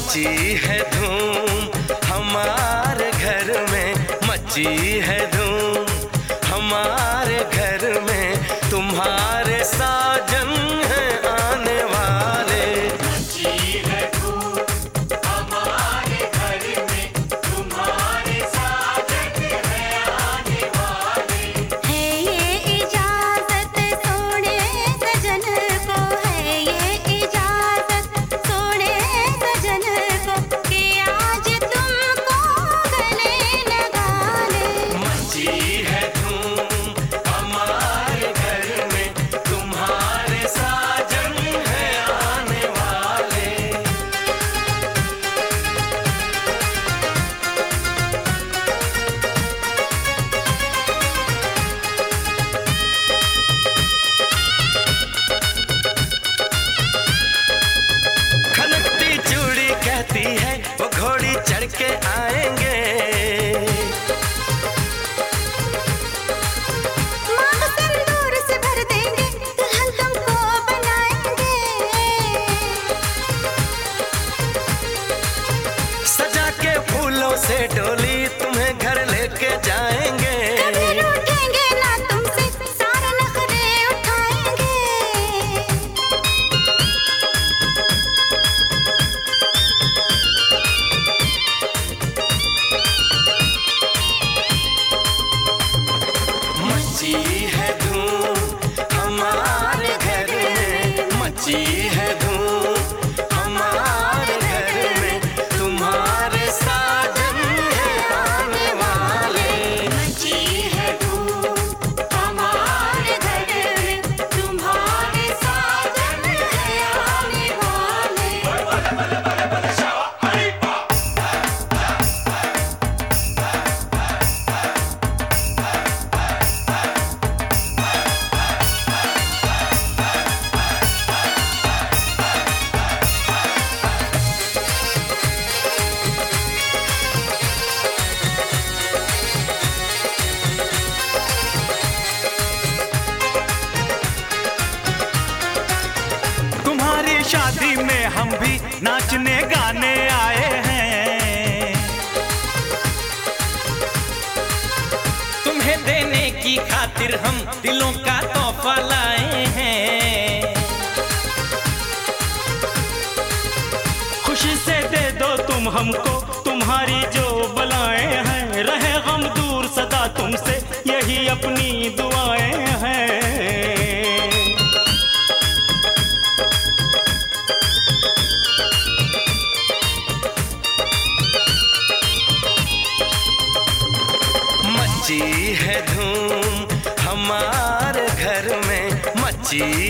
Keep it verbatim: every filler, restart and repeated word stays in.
मची है धूम हमारे घर में, मची है धूम हमारे घर में, तुम्हारे साजन हैं आने वाले। मची है धूम हमारे घर में, तुम्हारे साजन हैं आने वाले। है ये इजाजत सोने सजन को, है ये इजाजत सोने सजन को कि आज तुमको गले लगा ले। मची है धूम हमारे घर में, तुम्हारे साजन हैं आने वाले। खनकती चूड़ी कहती है वो घोड़ी चढ़ के आएंगे। मांग सिंदूर से भर देंगे, दुल्हन तुमको बनाएंगे। सजा के फूलों से डोली तुम्हें घर लेके जाएंगे। कभी रूठेंगे ना तुमसे, सारे नखरे उठाएंगे। मची है धूम हमारे घर में, मची है धूम हमारे घर में, तुम्हारे साजन हैं आने वाले। मची है धूम हमारे घर में, तुम्हारे साजन हैं आने वाले। तुम्हारी शादी में हम भी नाचने गाने आए हैं। तुम्हें देने की खातिर हम दिलों का तोहफा लाए हैं। खुशी से दे दो तुम हमको तुम्हारी जो बलाएं हैं, रहे गम दूर सदा तुमसे यही अपनी दुआएं हैं। मची है धूम हमारे घर में, मची